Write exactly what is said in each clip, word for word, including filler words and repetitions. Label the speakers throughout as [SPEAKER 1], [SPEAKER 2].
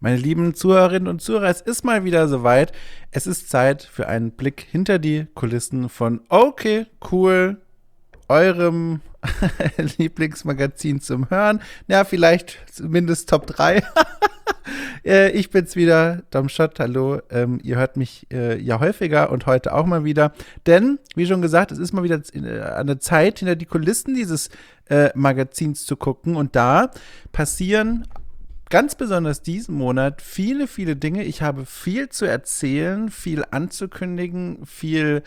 [SPEAKER 1] Meine lieben Zuhörerinnen und Zuhörer, es ist mal wieder soweit. Es ist Zeit für einen Blick hinter die Kulissen von Okay, cool, eurem Lieblingsmagazin zum Hören. Ja, vielleicht zumindest Top drei. äh, ich bin's wieder, Dom Schott, hallo. Ähm, ihr hört mich äh, ja häufiger und heute auch mal wieder. Denn, wie schon gesagt, es ist mal wieder äh, an der Zeit, hinter die Kulissen dieses äh, Magazins zu gucken. Und da passieren ganz besonders diesen Monat viele, viele Dinge. Ich habe viel zu erzählen, viel anzukündigen, viel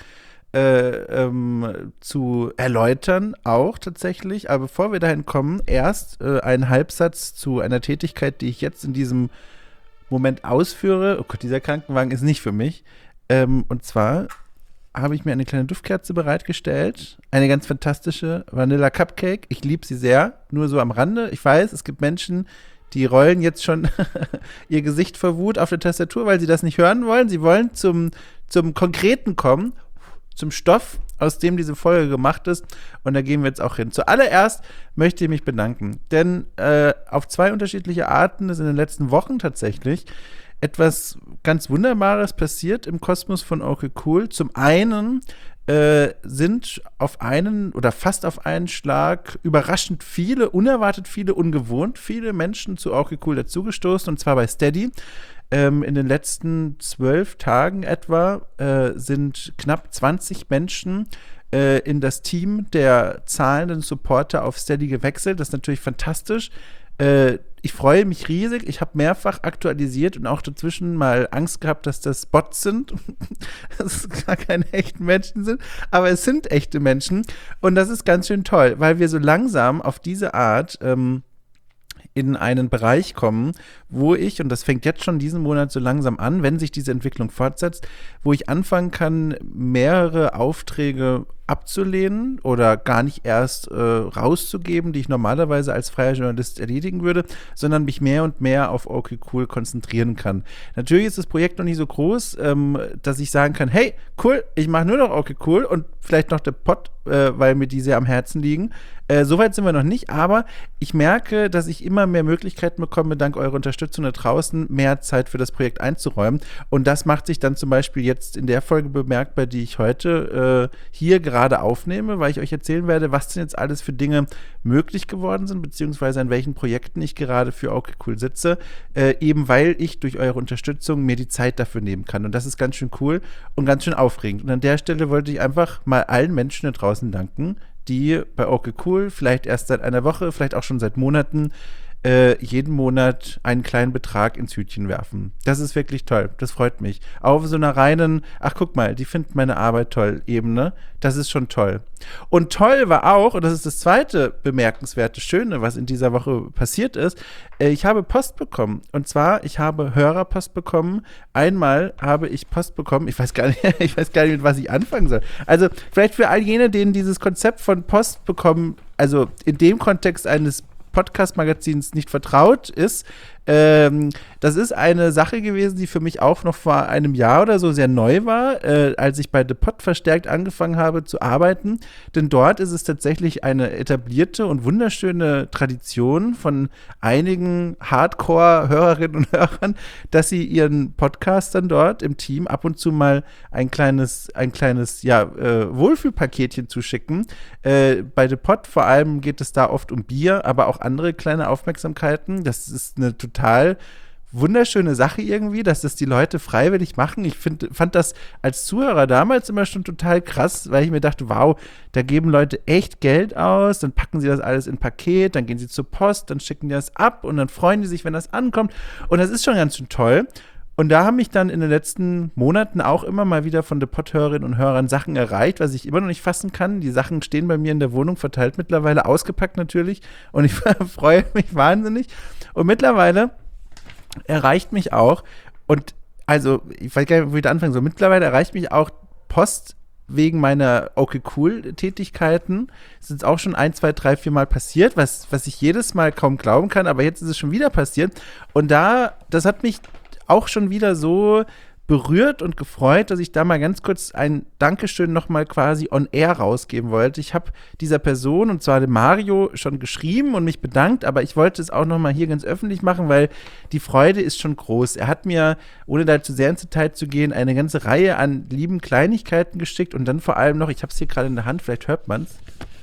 [SPEAKER 1] Äh, ähm, zu erläutern, auch tatsächlich. Aber bevor wir dahin kommen, erst äh, ein Halbsatz zu einer Tätigkeit, die ich jetzt in diesem Moment ausführe. Oh Gott, dieser Krankenwagen ist nicht für mich. Ähm, und zwar habe ich mir eine kleine Duftkerze bereitgestellt. Eine ganz fantastische Vanilla Cupcake. Ich liebe sie sehr, nur so am Rande. Ich weiß, es gibt Menschen, die rollen jetzt schon ihr Gesicht vor Wut auf der Tastatur, weil sie das nicht hören wollen. Sie wollen zum, zum Konkreten kommen. Zum Stoff, aus dem diese Folge gemacht ist. Und da gehen wir jetzt auch hin. Zuallererst möchte ich mich bedanken, denn äh, auf zwei unterschiedliche Arten ist in den letzten Wochen tatsächlich etwas ganz Wunderbares passiert im Kosmos von Okay Cool. Zum einen äh, sind auf einen oder fast auf einen Schlag überraschend viele, unerwartet viele, ungewohnt viele Menschen zu Okay Cool dazugestoßen, und zwar bei Steady. Ähm, in den letzten zwölf Tagen etwa äh, sind knapp zwanzig Menschen äh, in das Team der zahlenden Supporter auf Steady gewechselt. Das ist natürlich fantastisch. Äh, ich freue mich riesig. Ich habe mehrfach aktualisiert und auch dazwischen mal Angst gehabt, dass das Bots sind. dass es gar keine echten Menschen sind. Aber es sind echte Menschen. Und das ist ganz schön toll, weil wir so langsam auf diese Art ähm, in einen Bereich kommen, wo ich, und das fängt jetzt schon diesen Monat so langsam an, wenn sich diese Entwicklung fortsetzt, wo ich anfangen kann, mehrere Aufträge abzulehnen oder gar nicht erst äh, rauszugeben, die ich normalerweise als freier Journalist erledigen würde, sondern mich mehr und mehr auf Okay Cool konzentrieren kann. Natürlich ist das Projekt noch nicht so groß, ähm, dass ich sagen kann, hey, cool, ich mache nur noch Okay Cool und vielleicht noch der Pod, äh, weil mir die sehr am Herzen liegen. Äh, Soweit sind wir noch nicht, aber ich merke, dass ich immer mehr Möglichkeiten bekomme, dank eurer Unterstützung da draußen, mehr Zeit für das Projekt einzuräumen. Und das macht sich dann zum Beispiel jetzt in der Folge bemerkbar, die ich heute äh, hier gerade aufnehme, weil ich euch erzählen werde, was denn jetzt alles für Dinge möglich geworden sind, beziehungsweise an welchen Projekten ich gerade für Okay Cool sitze, äh, eben weil ich durch eure Unterstützung mir die Zeit dafür nehmen kann. Und das ist ganz schön cool und ganz schön aufregend. Und an der Stelle wollte ich einfach mal allen Menschen da draußen danken, die bei Okay Cool vielleicht erst seit einer Woche, vielleicht auch schon seit Monaten Äh, jeden Monat einen kleinen Betrag ins Hütchen werfen. Das ist wirklich toll. Das freut mich. Auf so einer reinen, ach guck mal, die finden meine Arbeit toll, Ebene. Das ist schon toll. Und toll war auch, und das ist das zweite bemerkenswerte Schöne, was in dieser Woche passiert ist, äh, ich habe Post bekommen. Und zwar, ich habe Hörerpost bekommen. Einmal habe ich Post bekommen. Ich weiß gar nicht, ich weiß gar nicht, mit was ich anfangen soll. Also vielleicht für all jene, denen dieses Konzept von Post bekommen, also in dem Kontext eines Podcast-Magazins nicht vertraut ist. Ähm, das ist eine Sache gewesen, die für mich auch noch vor einem Jahr oder so sehr neu war, äh, als ich bei The Pod verstärkt angefangen habe zu arbeiten. Denn dort ist es tatsächlich eine etablierte und wunderschöne Tradition von einigen Hardcore-Hörerinnen und Hörern, dass sie ihren Podcastern dort im Team ab und zu mal ein kleines, ein kleines ja, äh, Wohlfühlpaketchen zuschicken. Äh, bei The Pod vor allem geht es da oft um Bier, aber auch andere kleine Aufmerksamkeiten. Das ist eine total wunderschöne Sache irgendwie, dass das die Leute freiwillig machen. Ich find, fand das als Zuhörer damals immer schon total krass, weil ich mir dachte, wow, da geben Leute echt Geld aus, dann packen sie das alles in ein Paket, dann gehen sie zur Post, dann schicken die das ab und dann freuen die sich, wenn das ankommt. Und das ist schon ganz schön toll. Und da haben mich dann in den letzten Monaten auch immer mal wieder von The Pod-Hörerinnen und Hörern Sachen erreicht, was ich immer noch nicht fassen kann. Die Sachen stehen bei mir in der Wohnung verteilt mittlerweile, ausgepackt natürlich. Und ich freue mich wahnsinnig. Und mittlerweile erreicht mich auch, und also, ich weiß gar nicht, wo ich da anfangen soll, mittlerweile erreicht mich auch Post wegen meiner Okay Cool-Tätigkeiten. Es ist auch schon ein, zwei, drei, vier Mal passiert, was, was ich jedes Mal kaum glauben kann, aber jetzt ist es schon wieder passiert. Und da, das hat mich auch schon wieder so berührt und gefreut, dass ich da mal ganz kurz ein Dankeschön nochmal quasi on air rausgeben wollte. Ich habe dieser Person, und zwar dem Mario, schon geschrieben und mich bedankt, aber ich wollte es auch nochmal hier ganz öffentlich machen, weil die Freude ist schon groß. Er hat mir, ohne da zu sehr ins Detail zu gehen, eine ganze Reihe an lieben Kleinigkeiten geschickt und dann vor allem noch, ich habe es hier gerade in der Hand, vielleicht hört man es,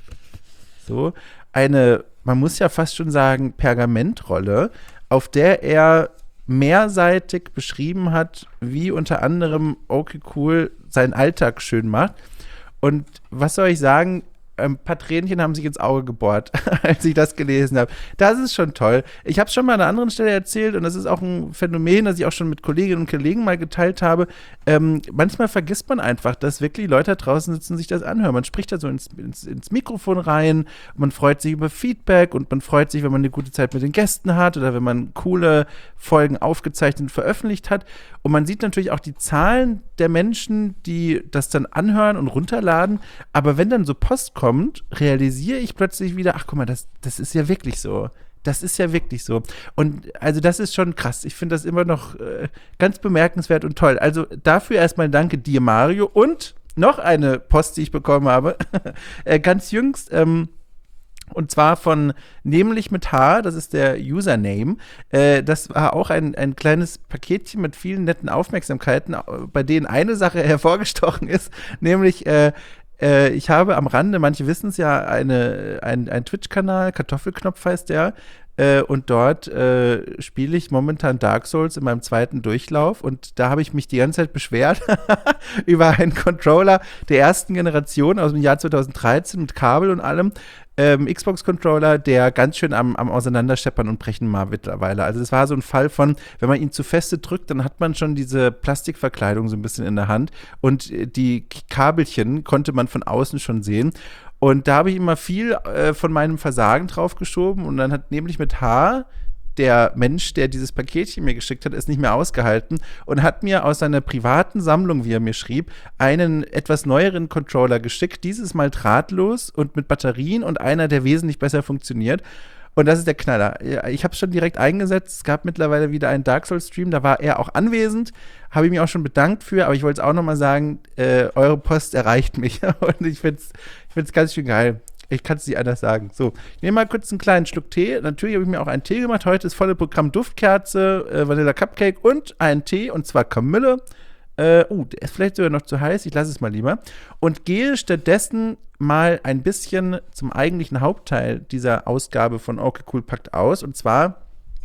[SPEAKER 1] so, eine, man muss ja fast schon sagen, Pergamentrolle, auf der er mehrseitig beschrieben hat, wie unter anderem Okay Cool seinen Alltag schön macht. Und was soll ich sagen, ein paar Tränchen haben sich ins Auge gebohrt, als ich das gelesen habe. Das ist schon toll. Ich habe es schon mal an einer anderen Stelle erzählt und das ist auch ein Phänomen, das ich auch schon mit Kolleginnen und Kollegen mal geteilt habe. Ähm, manchmal vergisst man einfach, dass wirklich Leute da draußen sitzen und sich das anhören. Man spricht da so ins, ins, ins Mikrofon rein, man freut sich über Feedback und man freut sich, wenn man eine gute Zeit mit den Gästen hat oder wenn man coole Folgen aufgezeichnet und veröffentlicht hat. Und man sieht natürlich auch die Zahlen der Menschen, die das dann anhören und runterladen. Aber wenn dann so Post kommt, realisiere ich plötzlich wieder, ach guck mal, das, das ist ja wirklich so. Das ist ja wirklich so. Und also das ist schon krass. Ich finde das immer noch äh, ganz bemerkenswert und toll. Also dafür erstmal danke dir, Mario. Und noch eine Post, die ich bekommen habe, äh, ganz jüngst, ähm, und zwar von Nämlich mit H, das ist der Username. Äh, das war auch ein, ein kleines Paketchen mit vielen netten Aufmerksamkeiten, bei denen eine Sache hervorgestochen ist, nämlich äh, äh, ich habe am Rande, manche wissen es ja, eine, ein, ein Twitch-Kanal, Kartoffelknopf heißt der, äh, und dort äh, spiele ich momentan Dark Souls in meinem zweiten Durchlauf und da habe ich mich die ganze Zeit beschwert über einen Controller der ersten Generation aus dem Jahr zwanzig dreizehn mit Kabel und allem. Ähm, Xbox-Controller, der ganz schön am, am Auseinanderscheppern und Brechen war mittlerweile. Also das war so ein Fall von, wenn man ihn zu feste drückt, dann hat man schon diese Plastikverkleidung so ein bisschen in der Hand und die Kabelchen konnte man von außen schon sehen. Und da habe ich immer viel äh, von meinem Versagen draufgeschoben und dann hat nämlich mit H der Mensch, der dieses Paketchen mir geschickt hat, es nicht mehr ausgehalten und hat mir aus seiner privaten Sammlung, wie er mir schrieb, einen etwas neueren Controller geschickt, dieses Mal drahtlos und mit Batterien und einer, der wesentlich besser funktioniert. Und das ist der Knaller. Ich habe es schon direkt eingesetzt. Es gab mittlerweile wieder einen Dark Souls-Stream, da war er auch anwesend. Habe ich mich auch schon bedankt für, aber ich wollte es auch nochmal sagen, äh, eure Post erreicht mich. Und ich finde es ich find's ganz schön geil. Ich kann es nicht anders sagen. So, ich nehme mal kurz einen kleinen Schluck Tee. Natürlich habe ich mir auch einen Tee gemacht. Heute ist volle Programm Duftkerze, äh, Vanilla Cupcake und ein Tee, und zwar Kamille. Äh, uh, der ist vielleicht sogar noch zu heiß. Ich lasse es mal lieber. Und gehe stattdessen mal ein bisschen zum eigentlichen Hauptteil dieser Ausgabe von Okay Cool packt aus. Und zwar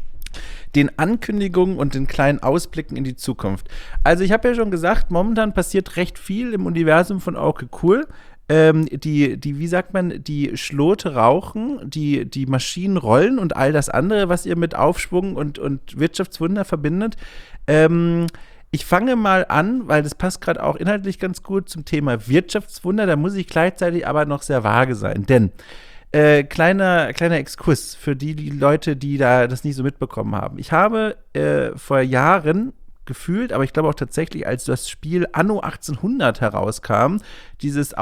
[SPEAKER 1] den Ankündigungen und den kleinen Ausblicken in die Zukunft. Also ich habe ja schon gesagt, momentan passiert recht viel im Universum von Okay Cool. Ähm, die, die, wie sagt man, die Schlote rauchen, die, die Maschinen rollen und all das andere, was ihr mit Aufschwung und, und Wirtschaftswunder verbindet. Ähm, ich fange mal an, weil das passt gerade auch inhaltlich ganz gut zum Thema Wirtschaftswunder, da muss ich gleichzeitig aber noch sehr vage sein, denn Äh, kleiner, kleiner Exkurs für die, die Leute, die da das nicht so mitbekommen haben. Ich habe äh, vor Jahren gefühlt, aber ich glaube auch tatsächlich, als das Spiel Anno achtzehnhundert herauskam, dieses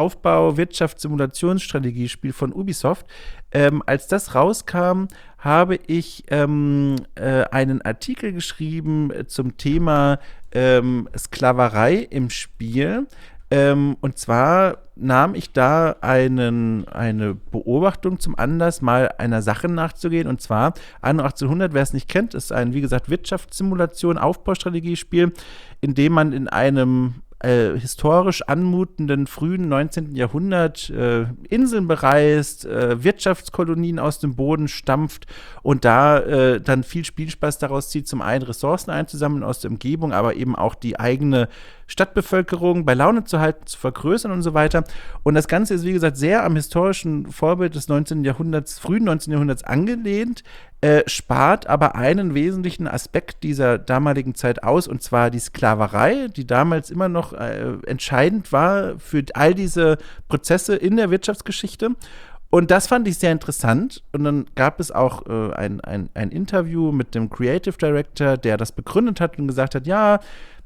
[SPEAKER 1] Aufbau-Wirtschafts-Simulationsstrategiespiel von Ubisoft, ähm, als das rauskam, habe ich ähm, äh, einen Artikel geschrieben zum Thema ähm, Sklaverei im Spiel. Ähm, und zwar nahm ich da einen, eine Beobachtung zum Anlass, mal einer Sache nachzugehen. Und zwar Anno achtzehnhundert, wer es nicht kennt, ist ein, wie gesagt, Wirtschaftssimulation, Aufbaustrategiespiel, in dem man in einem äh, historisch anmutenden frühen neunzehnten. Jahrhundert äh, Inseln bereist, äh, Wirtschaftskolonien aus dem Boden stampft und da äh, dann viel Spielspaß daraus zieht, zum einen Ressourcen einzusammeln aus der Umgebung, aber eben auch die eigene Stadtbevölkerung bei Laune zu halten, zu vergrößern und so weiter. Und das Ganze ist, wie gesagt, sehr am historischen Vorbild des neunzehnten. Jahrhunderts, frühen neunzehnten. Jahrhunderts angelehnt, äh, spart aber einen wesentlichen Aspekt dieser damaligen Zeit aus, und zwar die Sklaverei, die damals immer noch äh, entscheidend war für all diese Prozesse in der Wirtschaftsgeschichte. Und das fand ich sehr interessant. Und dann gab es auch äh, ein, ein, ein Interview mit dem Creative Director, der das begründet hat und gesagt hat, ja,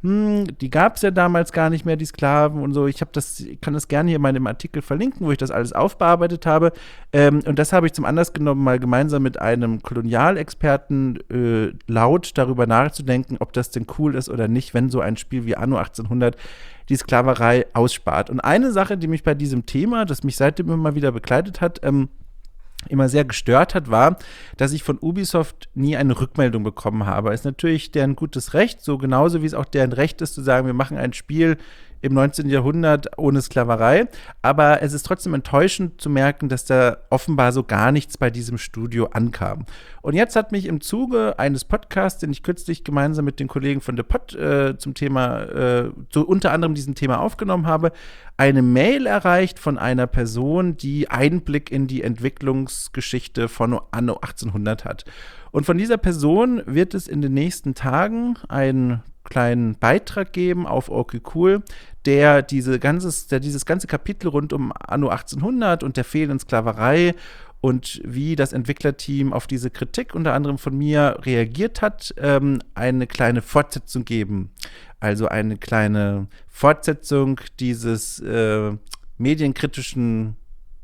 [SPEAKER 1] hm, die gab es ja damals gar nicht mehr, die Sklaven und so. Ich habe das, ich kann das gerne hier mal in dem Artikel verlinken, wo ich das alles aufbearbeitet habe. Ähm, und das habe ich zum Anlass genommen, mal gemeinsam mit einem Kolonialexperten äh, laut darüber nachzudenken, ob das denn cool ist oder nicht, wenn so ein Spiel wie Anno achtzehnhundert die Sklaverei ausspart. Und eine Sache, die mich bei diesem Thema, das mich seitdem immer wieder begleitet hat, ähm, immer sehr gestört hat, war, dass ich von Ubisoft nie eine Rückmeldung bekommen habe. Ist natürlich deren gutes Recht, so genauso wie es auch deren Recht ist, zu sagen, wir machen ein Spiel im neunzehnten. Jahrhundert ohne Sklaverei. Aber es ist trotzdem enttäuschend zu merken, dass da offenbar so gar nichts bei diesem Studio ankam. Und jetzt hat mich im Zuge eines Podcasts, den ich kürzlich gemeinsam mit den Kollegen von The Pod äh, zum Thema, äh, zu unter anderem diesem Thema aufgenommen habe, eine Mail erreicht von einer Person, die Einblick in die Entwicklungsgeschichte von Anno achtzehnhundert hat. Und von dieser Person wird es in den nächsten Tagen einen kleinen Beitrag geben auf Okay Cool, der, diese ganzes, der dieses ganze Kapitel rund um Anno achtzehnhundert und der fehlenden Sklaverei und wie das Entwicklerteam auf diese Kritik unter anderem von mir reagiert hat, ähm, eine kleine Fortsetzung geben. Also eine kleine Fortsetzung dieses äh, medienkritischen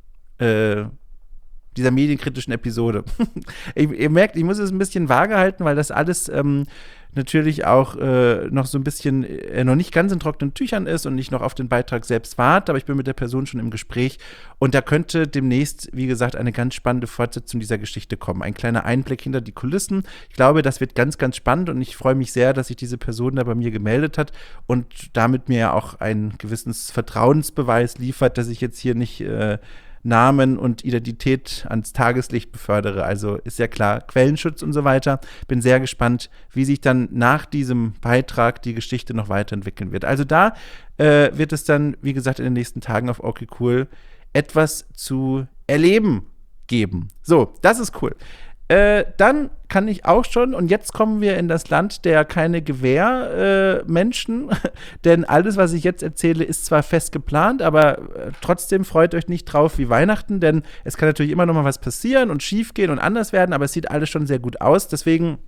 [SPEAKER 1] äh, dieser medienkritischen Episode. ihr, ihr merkt, ich muss es ein bisschen vage halten, weil das alles ähm, natürlich auch äh, noch so ein bisschen, äh, noch nicht ganz in trockenen Tüchern ist und ich noch auf den Beitrag selbst warte, aber ich bin mit der Person schon im Gespräch und da könnte demnächst, wie gesagt, eine ganz spannende Fortsetzung dieser Geschichte kommen. Ein kleiner Einblick hinter die Kulissen. Ich glaube, das wird ganz, ganz spannend und ich freue mich sehr, dass sich diese Person da bei mir gemeldet hat und damit mir ja auch einen gewissen Vertrauensbeweis liefert, dass ich jetzt hier nicht äh, Namen und Identität ans Tageslicht befördere. Also ist ja klar, Quellenschutz und so weiter. Bin sehr gespannt, wie sich dann nach diesem Beitrag die Geschichte noch weiterentwickeln wird. Also da äh, wird es dann, wie gesagt, in den nächsten Tagen auf Okay Cool etwas zu erleben geben. So, das ist cool. Äh, dann kann ich auch schon, und jetzt kommen wir in das Land der keine Gewehrmenschen, äh, denn alles, was ich jetzt erzähle, ist zwar fest geplant, aber äh, trotzdem freut euch nicht drauf wie Weihnachten, denn es kann natürlich immer noch mal was passieren und schief gehen und anders werden, aber es sieht alles schon sehr gut aus, deswegen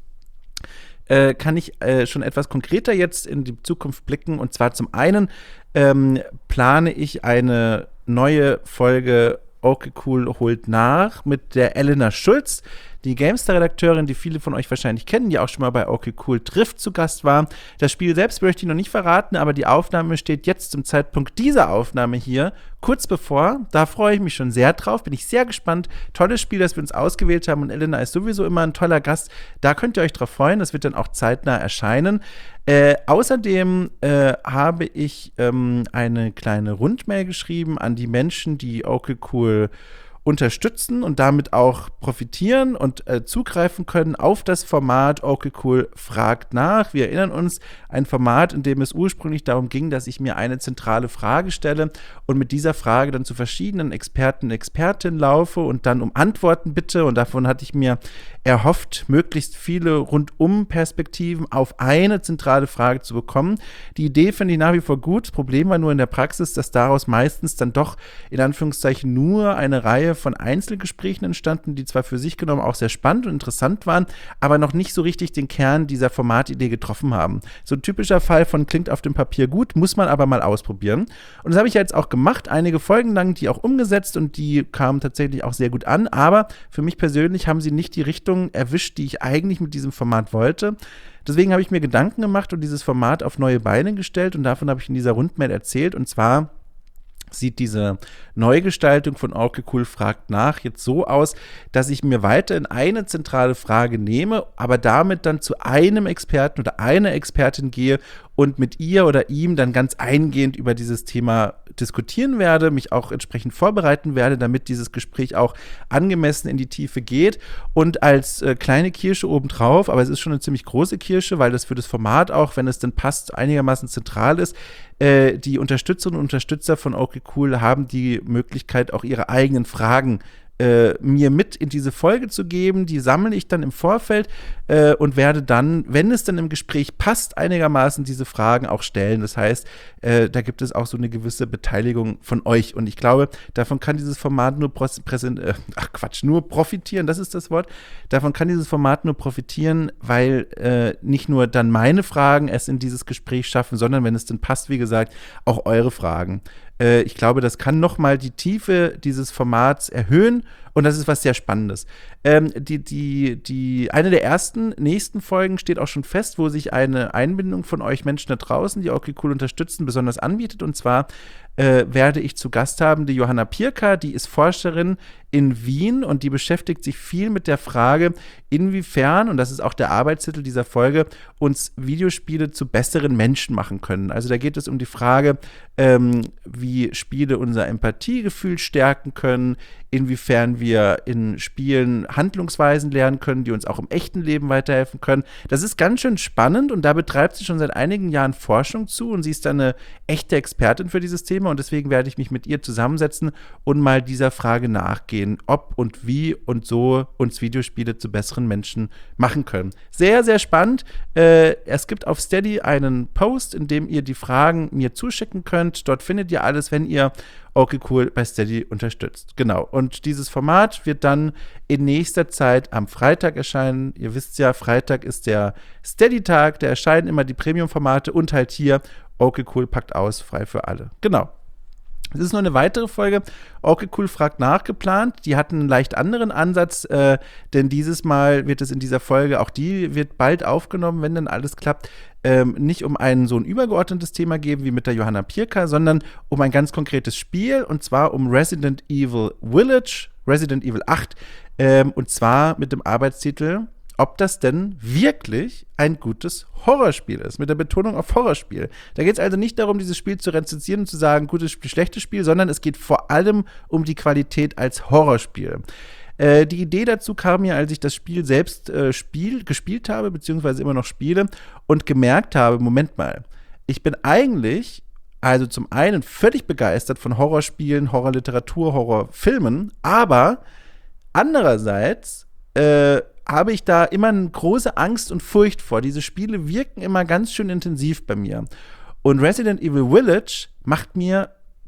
[SPEAKER 1] äh, kann ich äh, schon etwas konkreter jetzt in die Zukunft blicken, und zwar zum einen ähm, plane ich eine neue Folge Okay Cool holt nach mit der Elena Schulz, die Gamestar-Redakteurin, die viele von euch wahrscheinlich kennen, die auch schon mal bei Okay Cool trifft zu Gast war. Das Spiel selbst möchte ich noch nicht verraten, aber die Aufnahme steht jetzt zum Zeitpunkt dieser Aufnahme hier kurz bevor. Da freue ich mich schon sehr drauf, bin ich sehr gespannt. Tolles Spiel, das wir uns ausgewählt haben, und Elena ist sowieso immer ein toller Gast. Da könnt ihr euch drauf freuen, das wird dann auch zeitnah erscheinen. Äh, außerdem äh, habe ich ähm, eine kleine Rundmail geschrieben an die Menschen, die Okay Cool unterstützen und damit auch profitieren und äh, zugreifen können auf das Format Okay Cool fragt nach. Wir erinnern uns, ein Format, in dem es ursprünglich darum ging, dass ich mir eine zentrale Frage stelle und mit dieser Frage dann zu verschiedenen Experten und Expertinnen laufe und dann um Antworten bitte, und davon hatte ich mir erhofft, möglichst viele Rundum-Perspektiven auf eine zentrale Frage zu bekommen. Die Idee finde ich nach wie vor gut. Das Problem war nur in der Praxis, dass daraus meistens dann doch in Anführungszeichen nur eine Reihe von Einzelgesprächen entstanden, die zwar für sich genommen auch sehr spannend und interessant waren, aber noch nicht so richtig den Kern dieser Formatidee getroffen haben. So ein typischer Fall von klingt auf dem Papier gut, muss man aber mal ausprobieren. Und das habe ich ja jetzt auch gemacht, einige Folgen lang, die auch umgesetzt, und die kamen tatsächlich auch sehr gut an, aber für mich persönlich haben sie nicht die Richtung erwischt, die ich eigentlich mit diesem Format wollte. Deswegen habe ich mir Gedanken gemacht und dieses Format auf neue Beine gestellt, und davon habe ich in dieser Rundmail erzählt, und zwar sieht diese Neugestaltung von Okay Cool fragt nach jetzt so aus, dass ich mir weiterhin eine zentrale Frage nehme, aber damit dann zu einem Experten oder einer Expertin gehe und mit ihr oder ihm dann ganz eingehend über dieses Thema diskutieren werde, mich auch entsprechend vorbereiten werde, damit dieses Gespräch auch angemessen in die Tiefe geht. Und als äh, kleine Kirsche obendrauf, aber es ist schon eine ziemlich große Kirsche, weil das für das Format auch, wenn es denn passt, einigermaßen zentral ist, äh, die Unterstützerinnen und Unterstützer von Okay Cool haben die Möglichkeit, auch ihre eigenen Fragen äh, mir mit in diese Folge zu geben. Die sammle ich dann im Vorfeld äh, und werde dann, wenn es dann im Gespräch passt, einigermaßen diese Fragen auch stellen. Das heißt, äh, da gibt es auch so eine gewisse Beteiligung von euch. Und ich glaube, davon kann dieses Format nur präsent, äh, ach Quatsch, nur profitieren, das ist das Wort. Davon kann dieses Format nur profitieren, weil äh, nicht nur dann meine Fragen es in dieses Gespräch schaffen, sondern wenn es dann passt, wie gesagt, auch eure Fragen. Äh, ich glaube, das kann nochmal die Tiefe dieses Formats erhöhen und das ist was sehr Spannendes. Ähm, die, die, die, eine der ersten nächsten Folgen steht auch schon fest, wo sich eine Einbindung von euch Menschen da draußen, die okay cool unterstützen, besonders anbietet. Und zwar äh, werde ich zu Gast haben die Johanna Pirka, die ist Forscherin in Wien und die beschäftigt sich viel mit der Frage, inwiefern, und das ist auch der Arbeitstitel dieser Folge, uns Videospiele zu besseren Menschen machen können. Also da geht es um die Frage, ähm, wie Spiele unser Empathiegefühl stärken können, inwiefern wir in Spielen Handlungsweisen lernen können, die uns auch im echten Leben weiterhelfen können. Das ist ganz schön spannend und da betreibt sie schon seit einigen Jahren Forschung zu und sie ist eine echte Expertin für dieses Thema und deswegen werde ich mich mit ihr zusammensetzen und mal dieser Frage nachgehen, ob und wie und so uns Videospiele zu besseren Menschen machen können. Sehr, sehr spannend. Äh, es gibt auf Steady einen Post, in dem ihr die Fragen mir zuschicken könnt. Dort findet ihr alles, wenn ihr okay cool bei Steady unterstützt. Genau. Und dieses Format wird dann in nächster Zeit am Freitag erscheinen. Ihr wisst ja, Freitag ist der Steady-Tag. Da erscheinen immer die Premium-Formate und halt hier okay cool packt aus, frei für alle. Genau. Es ist noch eine weitere Folge, okay cool fragt nach, geplant. Die hatten einen leicht anderen Ansatz, äh, denn dieses Mal wird es in dieser Folge, auch die wird bald aufgenommen, wenn dann alles klappt, ähm, nicht um ein so ein übergeordnetes Thema geben wie mit der Johanna Pirka, sondern um ein ganz konkretes Spiel und zwar um Resident Evil Village, Resident Evil acht ähm, und zwar mit dem Arbeitstitel ob das denn wirklich ein gutes Horrorspiel ist, mit der Betonung auf Horrorspiel. Da geht es also nicht darum, dieses Spiel zu rezensieren und zu sagen, gutes Spiel, schlechtes Spiel, sondern es geht vor allem um die Qualität als Horrorspiel. Äh, die Idee dazu kam mir, als ich das Spiel selbst äh, spiel, gespielt habe, beziehungsweise immer noch spiele und gemerkt habe, Moment mal, ich bin eigentlich also zum einen völlig begeistert von Horrorspielen, Horrorliteratur, Horrorfilmen, aber andererseits äh, habe ich da immer eine große Angst und Furcht vor. Diese Spiele wirken immer ganz schön intensiv bei mir. Und Resident Evil Village macht mir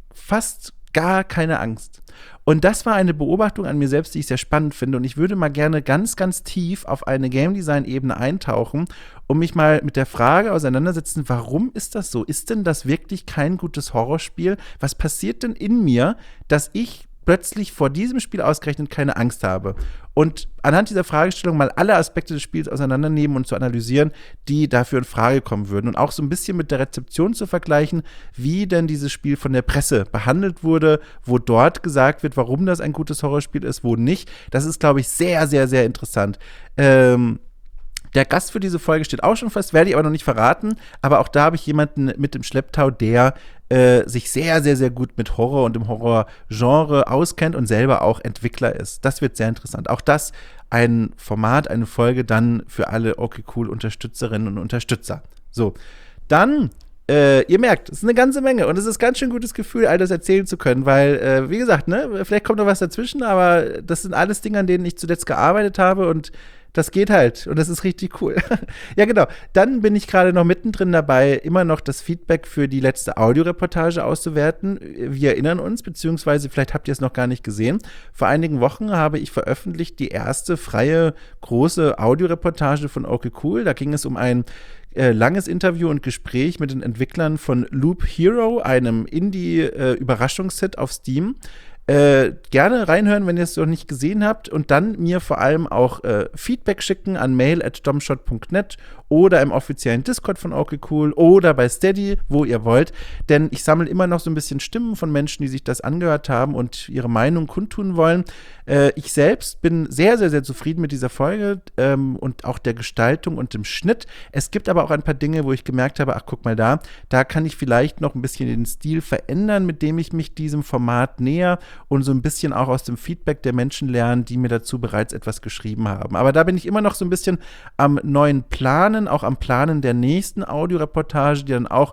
[SPEAKER 1] fast gar keine Angst. Und das war eine Beobachtung an mir selbst, die ich sehr spannend finde. Und ich würde mal gerne ganz, ganz tief auf eine Game Design-Ebene eintauchen und mich mal mit der Frage auseinandersetzen, warum ist das so? Ist denn das wirklich kein gutes Horrorspiel? Was passiert denn in mir, dass ich plötzlich vor diesem Spiel ausgerechnet keine Angst habe? Und anhand dieser Fragestellung mal alle Aspekte des Spiels auseinandernehmen und zu analysieren, die dafür in Frage kommen würden. Und auch so ein bisschen mit der Rezeption zu vergleichen, wie denn dieses Spiel von der Presse behandelt wurde, wo dort gesagt wird, warum das ein gutes Horrorspiel ist, wo nicht. Das ist, glaube ich, sehr, sehr, sehr interessant. Ähm, Der Gast für diese Folge steht auch schon fest, werde ich aber noch nicht verraten. Aber auch da habe ich jemanden mit im Schlepptau, der äh, sich sehr, sehr, sehr gut mit Horror und dem Horrorgenre auskennt und selber auch Entwickler ist. Das wird sehr interessant. Auch das ein Format, eine Folge dann für alle okay cool Unterstützerinnen und Unterstützer. So, dann Äh, ihr merkt, es ist eine ganze Menge und es ist ein ganz schön gutes Gefühl, all das erzählen zu können, weil, äh, wie gesagt, ne, vielleicht kommt noch was dazwischen, aber das sind alles Dinge, an denen ich zuletzt gearbeitet habe und das geht halt und das ist richtig cool. Ja, genau. Dann bin ich gerade noch mittendrin dabei, immer noch das Feedback für die letzte Audioreportage auszuwerten. Wir erinnern uns, beziehungsweise vielleicht habt ihr es noch gar nicht gesehen. Vor einigen Wochen habe ich veröffentlicht die erste freie, große Audioreportage von okay cool. Da ging es um ein äh, langes Interview und Gespräch mit den Entwicklern von Loop Hero, einem Indie-Überraschungshit äh, auf Steam. Äh, gerne reinhören, wenn ihr es noch nicht gesehen habt und dann mir vor allem auch äh, Feedback schicken an mail at domshot punkt net oder im offiziellen Discord von okay cool oder bei Steady, wo ihr wollt, denn ich sammle immer noch so ein bisschen Stimmen von Menschen, die sich das angehört haben und ihre Meinung kundtun wollen. Äh, ich selbst bin sehr, sehr, sehr zufrieden mit dieser Folge ähm, und auch der Gestaltung und dem Schnitt. Es gibt aber auch ein paar Dinge, wo ich gemerkt habe, ach, guck mal da, da kann ich vielleicht noch ein bisschen den Stil verändern, mit dem ich mich diesem Format näher und so ein bisschen auch aus dem Feedback der Menschen lernen, die mir dazu bereits etwas geschrieben haben. Aber da bin ich immer noch so ein bisschen am neuen Planen, auch am Planen der nächsten Audioreportage, die dann auch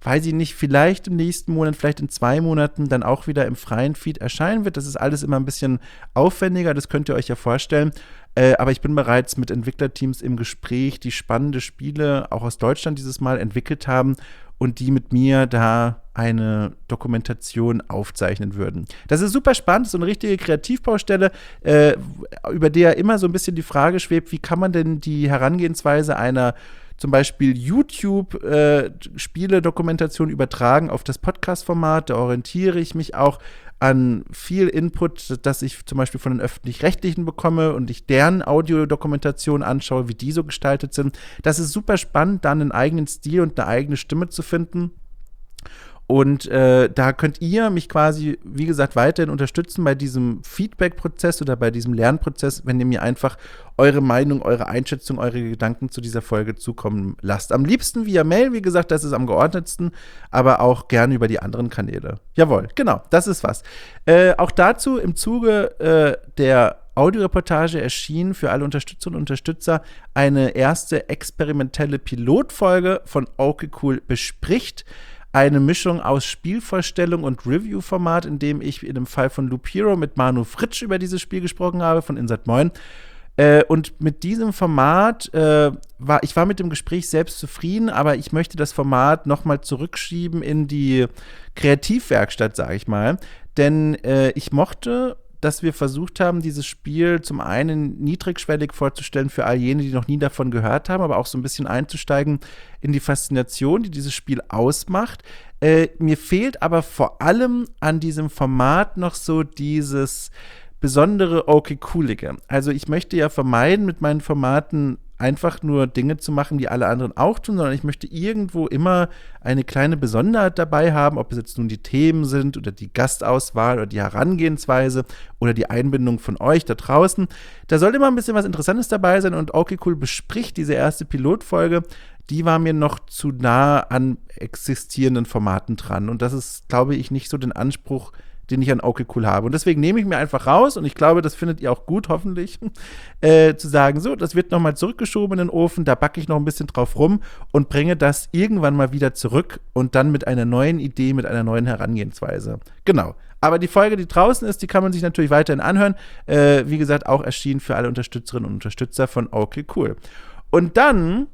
[SPEAKER 1] weiß ich nicht, vielleicht im nächsten Monat, vielleicht in zwei Monaten dann auch wieder im freien Feed erscheinen wird. Das ist alles immer ein bisschen aufwendiger, das könnt ihr euch ja vorstellen. Äh, aber ich bin bereits mit Entwicklerteams im Gespräch, die spannende Spiele auch aus Deutschland dieses Mal entwickelt haben und die mit mir da eine Dokumentation aufzeichnen würden. Das ist super spannend, so eine richtige Kreativbaustelle, äh, über der immer so ein bisschen die Frage schwebt, wie kann man denn die Herangehensweise einer zum Beispiel YouTube-Spiele-Dokumentation äh, übertragen auf das Podcast-Format. Da orientiere ich mich auch an viel Input, das ich zum Beispiel von den Öffentlich-Rechtlichen bekomme und ich deren Audiodokumentation anschaue, wie die so gestaltet sind. Das ist super spannend, da einen eigenen Stil und eine eigene Stimme zu finden. Und äh, da könnt ihr mich quasi, wie gesagt, weiterhin unterstützen bei diesem Feedback-Prozess oder bei diesem Lernprozess, wenn ihr mir einfach eure Meinung, eure Einschätzung, eure Gedanken zu dieser Folge zukommen lasst. Am liebsten via Mail, wie gesagt, das ist am geordnetsten, aber auch gerne über die anderen Kanäle. Jawohl, genau, das ist was. Äh, auch dazu im Zuge äh, der Audioreportage erschien für alle Unterstützerinnen und Unterstützer eine erste experimentelle Pilotfolge von Okay Cool bespricht. Eine Mischung aus Spielvorstellung und Review-Format, in dem ich in dem Fall von Loop Hero mit Manu Fritsch über dieses Spiel gesprochen habe, von Insert Moin. Äh, und mit diesem Format äh, war, ich war mit dem Gespräch selbst zufrieden, aber ich möchte das Format nochmal zurückschieben in die Kreativwerkstatt, sage ich mal. Denn äh, ich mochte, dass wir versucht haben, dieses Spiel zum einen niedrigschwellig vorzustellen für all jene, die noch nie davon gehört haben, aber auch so ein bisschen einzusteigen in die Faszination, die dieses Spiel ausmacht. Äh, mir fehlt aber vor allem an diesem Format noch so dieses besondere Okay Coolige. Also ich möchte ja vermeiden, mit meinen Formaten einfach nur Dinge zu machen, die alle anderen auch tun, sondern ich möchte irgendwo immer eine kleine Besonderheit dabei haben, ob es jetzt nun die Themen sind oder die Gastauswahl oder die Herangehensweise oder die Einbindung von euch da draußen. Da soll immer ein bisschen was Interessantes dabei sein und Okay Cool bespricht diese erste Pilotfolge. Die war mir noch zu nah an existierenden Formaten dran und das ist, glaube ich, nicht so den Anspruch, den ich an Okay Cool habe. Und deswegen nehme ich mir einfach raus, und ich glaube, das findet ihr auch gut, hoffentlich, äh, zu sagen, so, das wird nochmal zurückgeschoben in den Ofen, da backe ich noch ein bisschen drauf rum und bringe das irgendwann mal wieder zurück und dann mit einer neuen Idee, mit einer neuen Herangehensweise. Genau. Aber die Folge, die draußen ist, die kann man sich natürlich weiterhin anhören. Äh, wie gesagt, auch erschienen für alle Unterstützerinnen und Unterstützer von Okay Cool. Und dann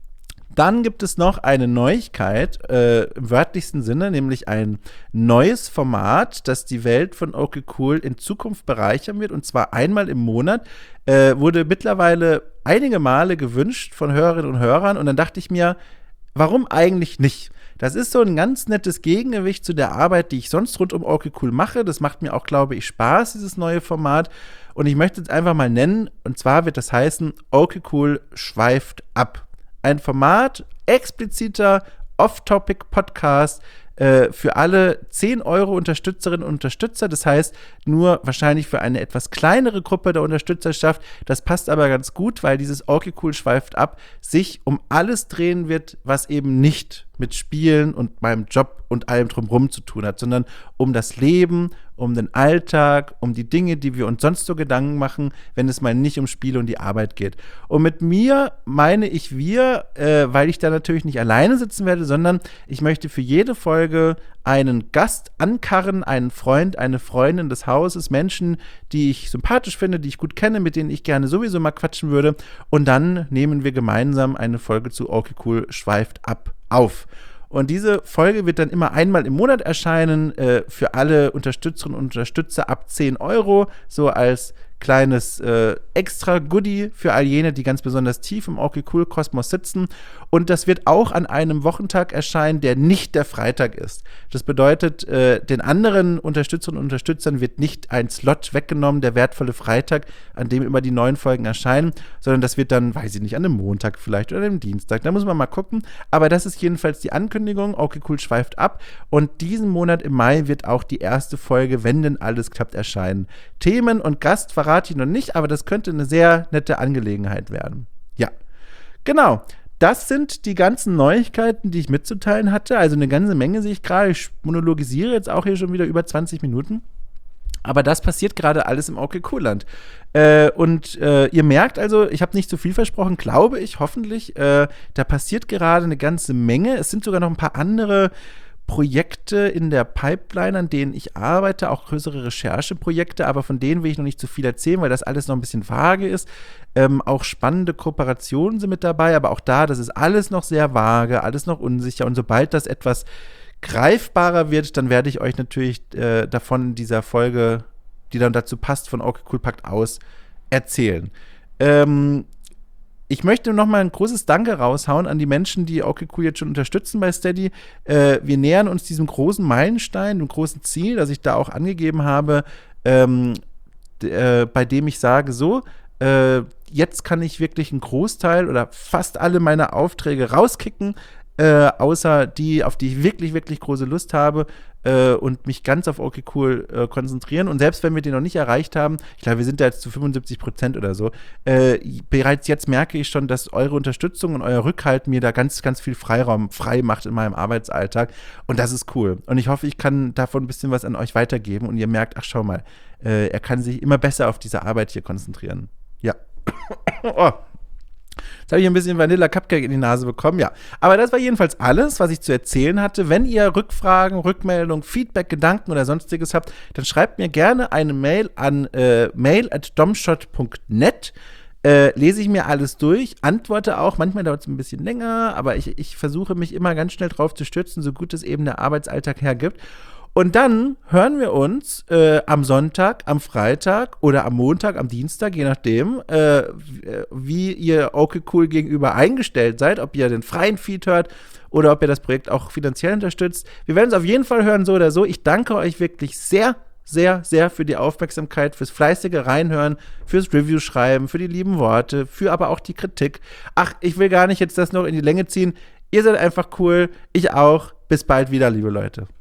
[SPEAKER 1] Dann gibt es noch eine Neuigkeit äh, im wörtlichsten Sinne, nämlich ein neues Format, das die Welt von Okay Cool in Zukunft bereichern wird. Und zwar einmal im Monat. Äh, wurde mittlerweile einige Male gewünscht von Hörerinnen und Hörern. Und dann dachte ich mir, warum eigentlich nicht? Das ist so ein ganz nettes Gegengewicht zu der Arbeit, die ich sonst rund um Okay Cool mache. Das macht mir auch, glaube ich, Spaß, dieses neue Format. Und ich möchte es einfach mal nennen. Und zwar wird das heißen, Okay Cool schweift ab. Ein Format, expliziter Off-Topic-Podcast äh, für alle zehn Euro Unterstützerinnen und Unterstützer. Das heißt, nur wahrscheinlich für eine etwas kleinere Gruppe der Unterstützerschaft. Das passt aber ganz gut, weil dieses Okay Cool schweift ab, sich um alles drehen wird, was eben nicht mit Spielen und meinem Job und allem drumherum zu tun hat, sondern um das Leben, um den Alltag, um die Dinge, die wir uns sonst so Gedanken machen, wenn es mal nicht um Spiele und die Arbeit geht. Und mit mir meine ich wir, äh, weil ich da natürlich nicht alleine sitzen werde, sondern ich möchte für jede Folge einen Gast ankarren, einen Freund, eine Freundin des Hauses, Menschen, die ich sympathisch finde, die ich gut kenne, mit denen ich gerne sowieso mal quatschen würde. Und dann nehmen wir gemeinsam eine Folge zu Okay Cool schweift ab auf. Und diese Folge wird dann immer einmal im Monat erscheinen, äh, für alle Unterstützerinnen und Unterstützer ab zehn Euro, so als kleines äh, Extra-Goodie für all jene, die ganz besonders tief im Okay Cool-Kosmos sitzen. Und das wird auch an einem Wochentag erscheinen, der nicht der Freitag ist. Das bedeutet, äh, den anderen Unterstützerinnen und Unterstützern wird nicht ein Slot weggenommen, der wertvolle Freitag, an dem immer die neuen Folgen erscheinen, sondern das wird dann, weiß ich nicht, an einem Montag vielleicht oder einem Dienstag. Da muss man mal gucken. Aber das ist jedenfalls die Ankündigung. Okay Cool schweift ab. Und diesen Monat im Mai wird auch die erste Folge, wenn denn alles klappt, erscheinen. Themen und Gast verraten ich noch nicht, aber das könnte eine sehr nette Angelegenheit werden. Ja, genau. Das sind die ganzen Neuigkeiten, die ich mitzuteilen hatte. Also eine ganze Menge sehe ich gerade. Ich monologisiere jetzt auch hier schon wieder über zwanzig Minuten. Aber das passiert gerade alles im Okay Cool Land. Äh, und äh, ihr merkt also, ich habe nicht zu viel versprochen, glaube ich, hoffentlich. Äh, da passiert gerade eine ganze Menge. Es sind sogar noch ein paar andere Projekte in der Pipeline, an denen ich arbeite, auch größere Rechercheprojekte, aber von denen will ich noch nicht zu viel erzählen, weil das alles noch ein bisschen vage ist. Ähm, auch spannende Kooperationen sind mit dabei, aber auch da, das ist alles noch sehr vage, alles noch unsicher. Und sobald das etwas greifbarer wird, dann werde ich euch natürlich äh, davon in dieser Folge, die dann dazu passt, von Okay Cool packt aus, erzählen. Ähm, ich möchte noch mal ein großes Danke raushauen an die Menschen, die Okay Cool jetzt schon unterstützen bei Steady. Äh, wir nähern uns diesem großen Meilenstein, dem großen Ziel, das ich da auch angegeben habe, ähm, d- äh, bei dem ich sage, so, äh, jetzt kann ich wirklich einen Großteil oder fast alle meine Aufträge rauskicken, äh, außer die, auf die ich wirklich, wirklich große Lust habe äh, und mich ganz auf Okay Cool äh, konzentrieren. Und selbst wenn wir den noch nicht erreicht haben, ich glaube, wir sind da jetzt zu fünfundsiebzig Prozent oder so, äh, bereits jetzt merke ich schon, dass eure Unterstützung und euer Rückhalt mir da ganz, ganz viel Freiraum frei macht in meinem Arbeitsalltag. Und das ist cool. Und ich hoffe, ich kann davon ein bisschen was an euch weitergeben und ihr merkt, ach schau mal, äh, er kann sich immer besser auf diese Arbeit hier konzentrieren. Ja. Oh. Jetzt habe ich ein bisschen Vanilla Cupcake in die Nase bekommen, ja. Aber das war jedenfalls alles, was ich zu erzählen hatte. Wenn ihr Rückfragen, Rückmeldungen, Feedback, Gedanken oder sonstiges habt, dann schreibt mir gerne eine Mail an äh, mail at domshot punkt net. Äh, lese ich mir alles durch, antworte auch. Manchmal dauert es ein bisschen länger, aber ich, ich versuche mich immer ganz schnell drauf zu stürzen, so gut es eben der Arbeitsalltag hergibt. Und dann hören wir uns äh, am Sonntag, am Freitag oder am Montag, am Dienstag, je nachdem, äh, wie ihr Okay Cool gegenüber eingestellt seid, ob ihr den freien Feed hört oder ob ihr das Projekt auch finanziell unterstützt. Wir werden es auf jeden Fall hören, so oder so. Ich danke euch wirklich sehr, sehr, sehr für die Aufmerksamkeit, fürs fleißige Reinhören, fürs Review-Schreiben, für die lieben Worte, für aber auch die Kritik. Ach, ich will gar nicht jetzt das noch in die Länge ziehen. Ihr seid einfach cool, ich auch. Bis bald wieder, liebe Leute.